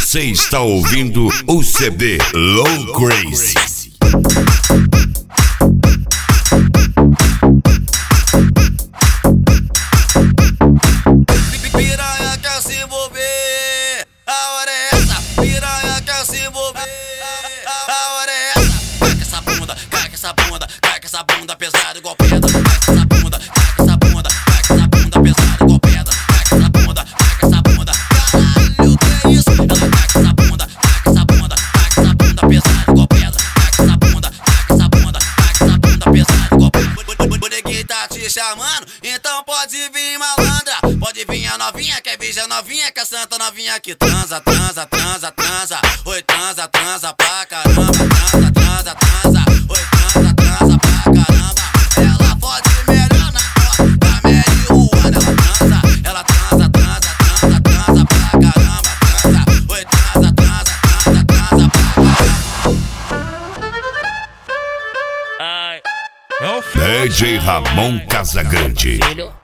Você está ouvindo o CD Low Crazy. Piranha quer se envolver, a hora é essa. Piranha quer se envolver, a hora é essa. Cai com essa bunda, cai com essa bunda, cai com essa bunda pesada igual pedra. Cai com essa bunda, cai com essa bunda, cai com essa bunda pesada igual pedra. Cai com essa bunda, cai com essa bunda. Caralho, que é isso? Ela cai com essa bunda, cai com essa bunda, cai com essa bunda pesada igual pedra. Cai com essa bunda, cai com essa bunda, cai com essa bunda pesada igual pedra. O neguinho tá te chamando, então pode vir malandra. Pode vir a novinha, quer virgem novinha, quer santa novinha que transa, transa, transa, transa. Oi, transa, transa pra caramba. Transa, transa, transa. Oi, transa, transa pra caramba. Ela pode melhor na porta da marihuana. Ela transa, transa, transa, transa pra caramba. Transa, oi, transa, transa, transa, transa pra caramba. DJ Ramon Casagrande.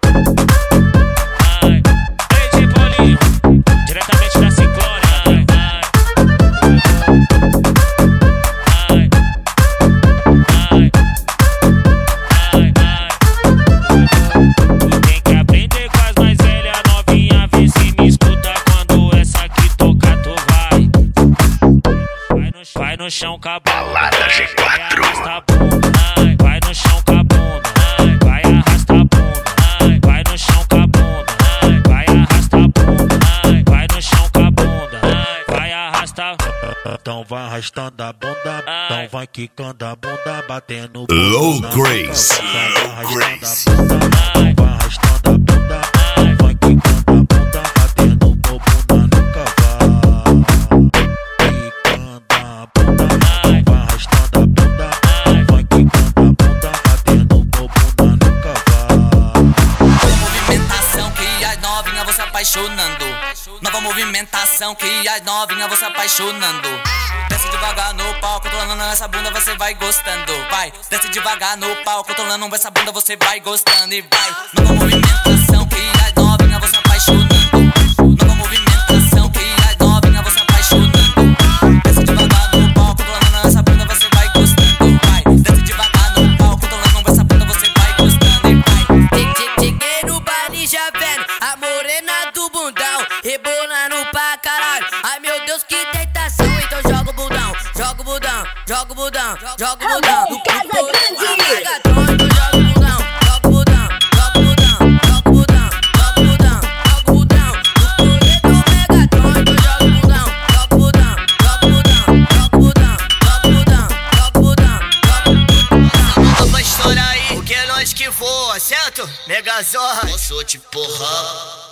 Diretamente da Ciclone. Tu tem que aprender com as mais velhas novinha. Vê se me escuta quando essa aqui toca, tu vai. Vai no chão com a bunda. Balada G4. Arrasta a bunda. Vai no chão com a bunda. Vai arrasta a bunda. Vai no chão com a bunda. Vai arrasta a bunda. Vai no chão com a bunda. Vai arrastar. Então vai arrastando a bunda. Então vai quicando a bunda. Batendo Low Crazy. Low Crazy. Vai arrastando a bunda. Vai quicando a bunda. Batendo bunda no cavalo. Quicando a bunda. Vai arrastando a bunda. Vai quicando a bunda. Batendo bunda no cavalo. Movimentação que as novinhas vão se apaixonando. Nova movimentação que as novinhas vão se apaixonando. Desce devagar no palco, controlando essa bunda, você vai gostando. Vai, desce devagar no palco, controlando essa bunda, você vai gostando. E vai, nova movimentação que as novinhas vão se apaixonando. Nova movimentação que as novinhas vão se apaixonando. Desce devagar no palco, controlando essa bunda, você vai gostando. Vai, desce devagar no palco, controlando essa bunda, você vai gostando. E vai, cheguei no baile já vendo a morena do bundão, rebolando pra caralho. Ai meu Deus, que tentação. Então joga o bundão, joga o bundão, joga o bundão, joga o bundão. No Megatron, então joga o bundão, joga o bundão, joga o bundão, joga o bundão, joga o bundão, joga o bundão. No Megatron, então joga o bundão, joga o bundão, joga o bundão, joga o bundão, joga o bundão, joga o bundão, joga o bundão. Vai estourar aí, porque é longe que voa, certo? Megazord, posso te porrar.